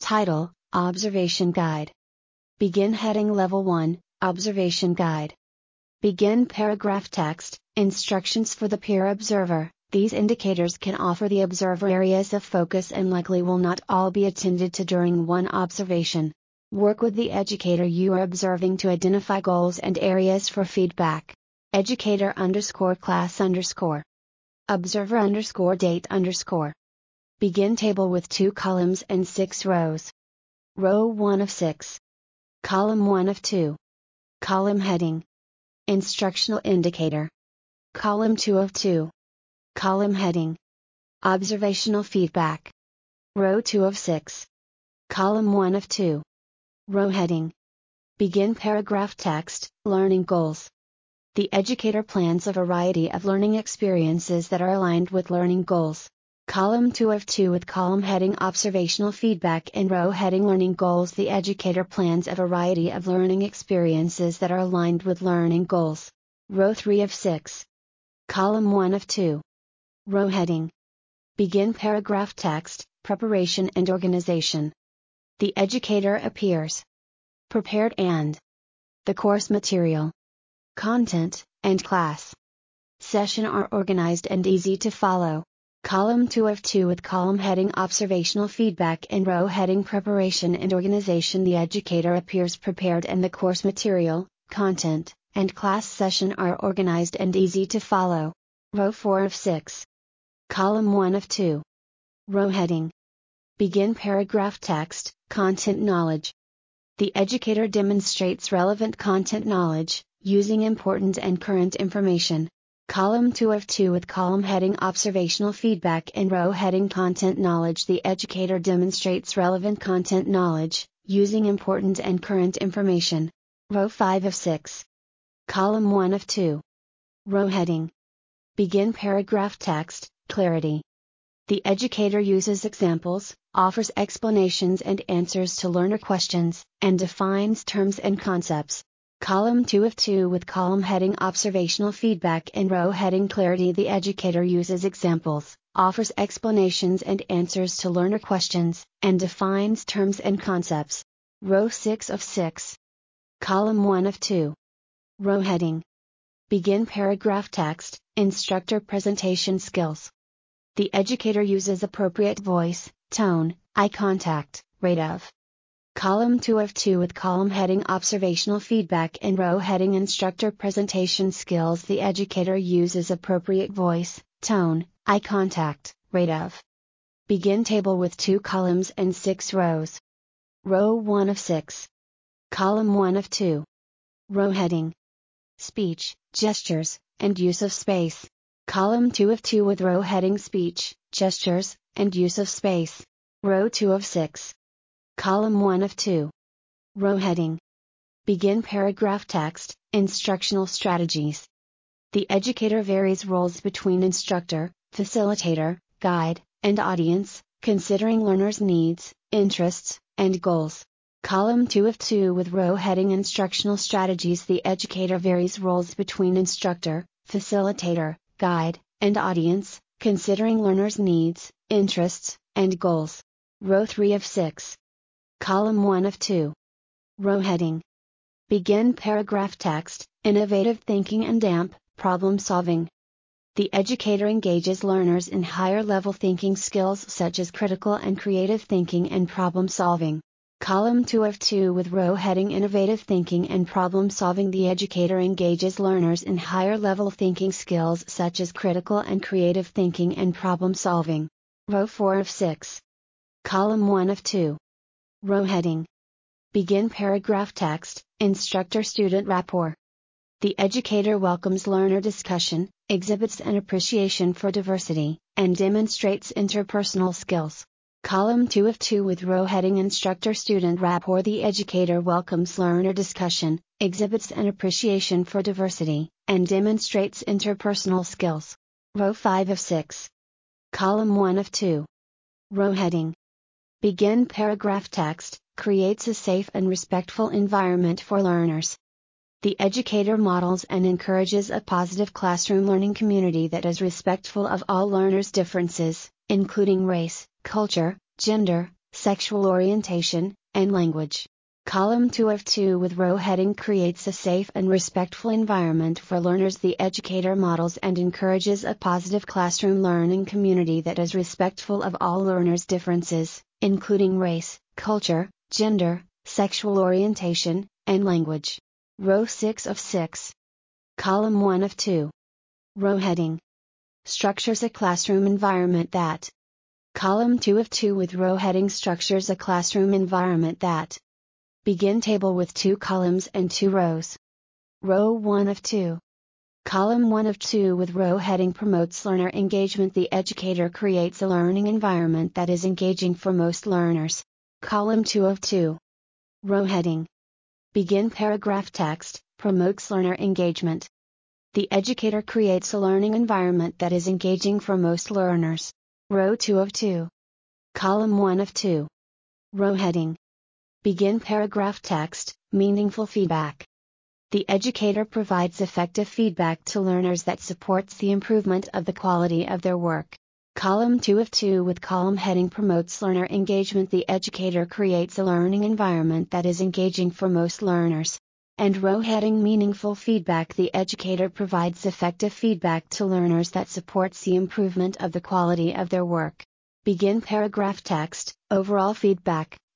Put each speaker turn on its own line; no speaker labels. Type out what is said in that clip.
Title: Observation Guide. Begin heading Level 1, Observation Guide. Begin paragraph text, instructions for the peer observer. These indicators can offer the observer areas of focus and likely will not all be attended to during one observation. Work with the educator you are observing to identify goals and areas for feedback. Educator_class_. Observer_date_. Begin table with 2 columns and 6 rows. Row 1 of 6. Column 1 of 2. Column heading: Instructional indicator. Column 2 of 2. Column heading: Observational feedback. Row 2 of 6. Column 1 of 2. Row heading: Begin paragraph text, learning goals. The educator plans a variety of learning experiences that are aligned with learning goals. Column 2 of 2 with column heading Observational feedback and row heading Learning goals. The educator plans a variety of learning experiences that are aligned with learning goals. Row 3 of 6. Column 1 of 2. Row heading: Begin paragraph text, Preparation and organization. The educator appears prepared and the course material, content, and class session are organized and easy to follow. Column 2 of 2 with column heading Observational feedback and row heading Preparation and organization. The educator appears prepared and the course material, content, and class session are organized and easy to follow. Row 4 of 6. Column 1 of 2. Row heading: Begin paragraph text, Content knowledge. The educator demonstrates relevant content knowledge, using important and current information. Column 2 of 2 with column heading Observational feedback and row heading Content knowledge. The educator demonstrates relevant content knowledge, using important and current information. Row 5 of 6. Column 1 of 2. Row heading: Begin paragraph text, Clarity. The educator uses examples, offers explanations and answers to learner questions, and defines terms and concepts. Column 2 of 2 with column heading Observational feedback and row heading Clarity. The educator uses examples, offers explanations and answers to learner questions, and defines terms and concepts. Row 6 of 6. Column 1 of 2. Row heading: Begin paragraph text, Instructor presentation skills. The educator uses appropriate voice, tone, eye contact, rate of. Column 2 of 2 with column heading Observational feedback and row heading Instructor presentation skills. The educator uses appropriate voice, tone, eye contact, rate of. Begin table with 2 columns and 6 rows. Row 1 of 6. Column 1 of 2. Row heading: Speech, gestures, and use of space. Column 2 of 2 with row heading Speech, gestures, and use of space. Row 2 of 6. Column 1 of 2. Row heading: Begin paragraph text, Instructional strategies. The educator varies roles between instructor, facilitator, guide, and audience, considering learners' needs, interests, and goals. Column 2 of 2 with row heading Instructional strategies. The educator varies roles between instructor, facilitator, guide, and audience, considering learners' needs, interests, and goals. Row 3 of 6. Column 1 of 2. Row heading: Begin paragraph text, Innovative thinking and AMP, problem solving. The educator engages learners in higher level thinking skills such as critical and creative thinking and problem solving. Column 2 of 2 with row heading Innovative thinking and problem solving. The educator engages learners in higher level thinking skills such as critical and creative thinking and problem solving. Row 4 of 6. Column 1 of 2. Row heading: Begin paragraph text, Instructor-student rapport. The educator welcomes learner discussion, exhibits an appreciation for diversity, and demonstrates interpersonal skills. Column 2 of 2 with row heading Instructor-student rapport. The educator welcomes learner discussion, exhibits an appreciation for diversity, and demonstrates interpersonal skills. Row 5 of 6. Column 1 of 2. Row heading: Begin paragraph text, Creates a safe and respectful environment for learners. The educator models and encourages a positive classroom learning community that is respectful of all learners' differences, including race, culture, gender, sexual orientation, and language. Column 2 of 2 with row heading creates a safe and respectful environment for learners. The educator models and encourages a positive classroom learning community that is respectful of all learners' differences, including race, culture, gender, sexual orientation, and language. Row 6 of 6. Column 1 of 2. Row heading structures a classroom environment that. Column 2 of 2 with row heading structures a classroom environment that. Begin table with 2 columns and 2 rows. Row 1 of 2. Column 1 of 2 with row heading promotes learner engagement. The educator creates a learning environment that is engaging for most learners. Column 2 of 2. Row heading. Begin paragraph text, promotes learner engagement. The educator creates a learning environment that is engaging for most learners. Row 2 of 2. Column 1 of 2. Row heading. Begin paragraph text, meaningful feedback. The educator provides effective feedback to learners that supports the improvement of the quality of their work. Column 2 of 2 with column heading promotes learner engagement. The educator creates a learning environment that is engaging for most learners. And row heading meaningful feedback. The educator provides effective feedback to learners that supports the improvement of the quality of their work. Begin paragraph text, overall feedback.